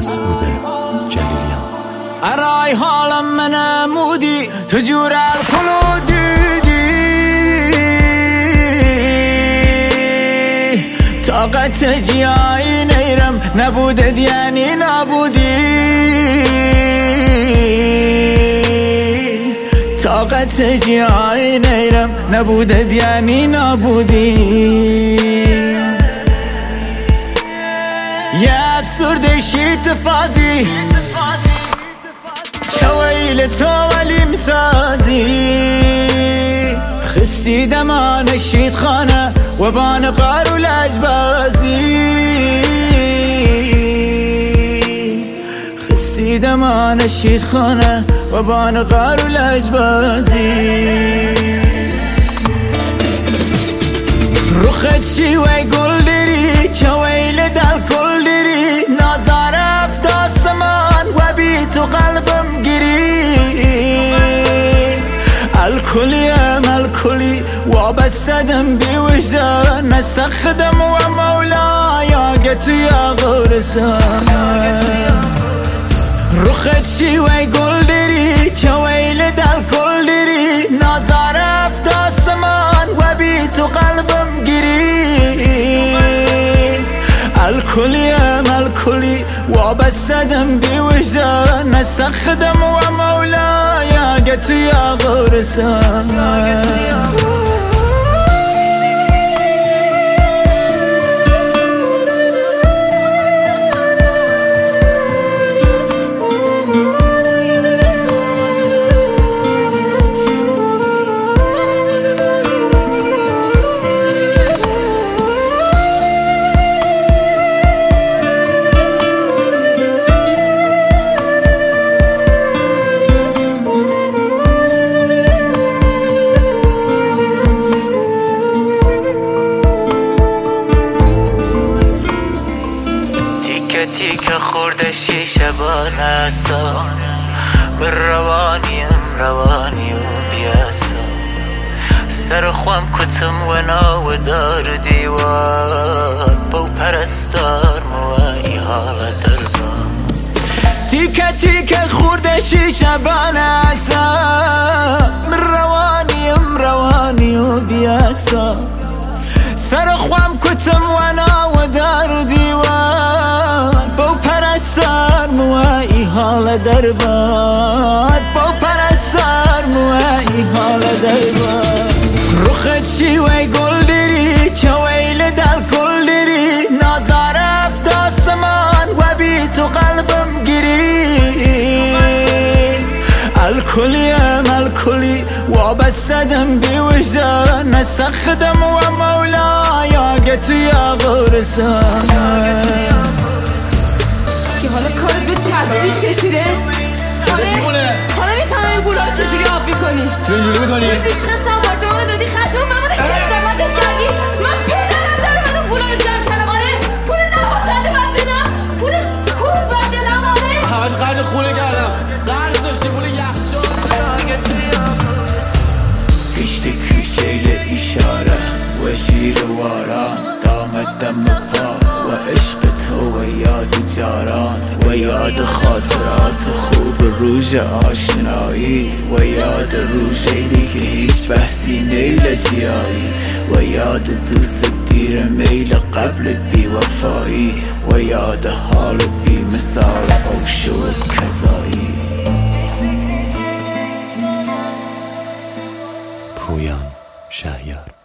مسعود جلیلیان. ارای حالم منمودی تو جور الکلودیدی، طاقت جیایی نیرم نبودد یعنی نبودی، طاقت جیایی نیرم نبودد یعنی نبودی. یه افسرده شیط فازی چویل تو ولی مسازی، خستی دمان شیط خانه و بان قار و لجبازی، خستی دمان شیط خانه و بان قار و لجبازی. رخت شیوه گل داری چویل دل کل داری، نازار افت آسمان و بی تو قلبم گیری، الکلیم الکلی وابستدم بی وجدان، نسخدم و مولایا گتو یا غرسان. رخت شیوه گل داری چویل دل کل داری، نازار افت آسمان و بی تو قلبم گیری، الکلیم الکلی وابستدم بی وجدان، نسخدم و مولایا گتو یا غرسان. تیکه خورده شیشه بانسا، بر روانیم روانی و بیاسا، سر خوام کتم و ناو دار دیوار، با پرستار موانی حال دربان. تیکه خورده شیشه بانسا، بر روانیم روانی و بیاسا، سر خوام کتم و ناو دار دیوار، با پرستار موایی حال دربار، با پرستار موایی حال دربار. رخت شیوه گل داری چویل دل کل داری، نازار افت آسمان و بی تو قلبم گیری، الکلیم الکلی وابستدم بی وجدان، نسخدم و مولایا گتو یا غرسان. که حالا کارت به تصدیق کشیده، حالا میفهمم این پولا رو چجوری آب میکنی. چجوری میکنی؟ بیشنست آپارتمان رو دادی خطه و مماده که زمانت کردی، من پدرم دارم از اون پولا رو جمع کردم. آره پول نباطنده باید بدم، پول خوب باید بدم. آره همش قرد خونه کردم، قرد داشتی پول یخچال. پیشتی کوچیل اشاره و شیر واران، دامت دم پا و عشق تو و یاد جاران، و یاد خاطرات خوب روز آشنایی، و یاد روزی که هیچ بحثی نیل جیایی، و یاد دوست دیر میل قبل بی وفایی، و یاد حال بی مثال او شد کذایی. پویان شهیار.